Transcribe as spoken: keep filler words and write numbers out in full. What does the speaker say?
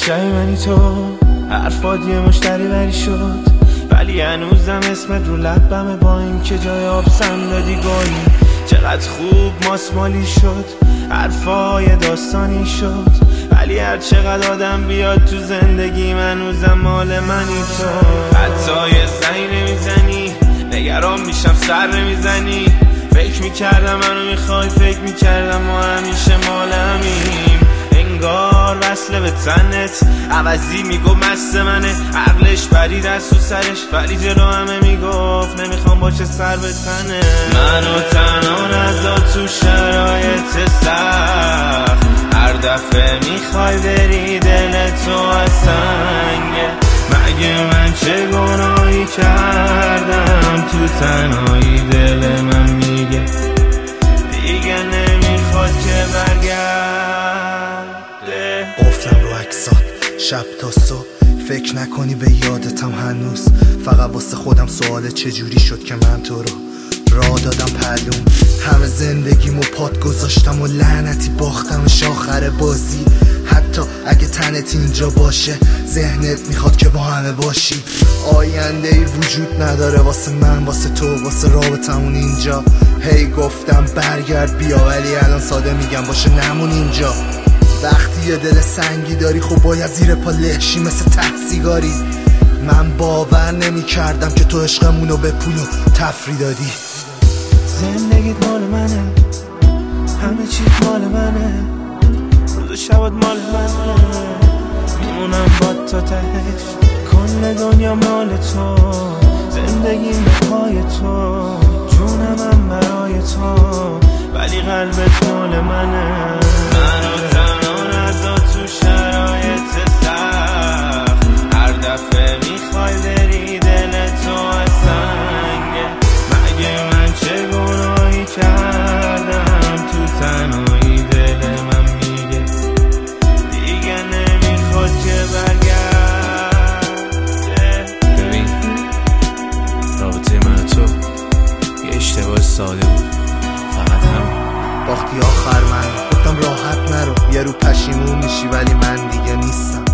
شبی منی تو حرفات یه مشتری بری شد، ولی هنوزم اسمت رو لبمه با این که جای آبسم دادی گلی. چقدر خوب ماسمالی شد، حرفای داستانی شد، ولی هر چقدر آدم بیاد تو زندگی من هنوزم مال منی تو. حتی یه زنی نمیزنی، نگران میشم سر نمیزنی. فکر میکردم منو میخوای، فکر میکردم ما همیشه مال همیم. انگار وصله به تنت، عوضی میگو مست منه. عقلش پرید از تو سرش، ولی جلو همه میگفت نمیخوام باشه سر به تنه. منو تنها نذار تو شرایط سخت، هر دفعه میخوای بری دل تو از سنگه. مگه من چه گناهی کردم تو تنهایی دل من میگه دیگه نمیخواد که برگرده. قفلم رو عکسات شب تا صبح، فکر نکنی به یادتم هنوز. فقط واسه خودم سواله چجوری شد که من تو رو راه دادم پلوم. همه زندگیمو پات گذاشتم و لعنتی باختمش آخر بازی. حتی اگه تنت اینجا باشه ذهنت میخواد که با همه باشی. آینده ای وجود نداره واسه من، واسه تو، واسه رابطمون اینجا. هی گفتم برگرد بیا، ولی الان ساده میگم باشه نمون اینجا. وقتی یه دل سنگی داری خب باید زیر پا لهشی مثل ته سیگاری. من باور نمی کردم که تو عشقمونو به پول و تفریح دادی. زندگیت مال منه، همه چیت مال منه، روز شبات مال منه. میمونم با تا تهش، کل دنیا مال تو. زندگیم به پای تو، جونم هم برای تو، ولی قلبت مال منه. منو تنها نذار تو شرایط سخت، هر دفعه میخوای بری دل تو از سنگه. مگه من چه گناهی کردم تو تنهایی دل من میگه دیگه نمیخواد که برگرده. ببین رابطه من و تو یه اشتباه ساده بود، فقط هم باختی آخر من گفتم راحت نرو، یه رو پشیمون میشی ولی من دیگه نیستم.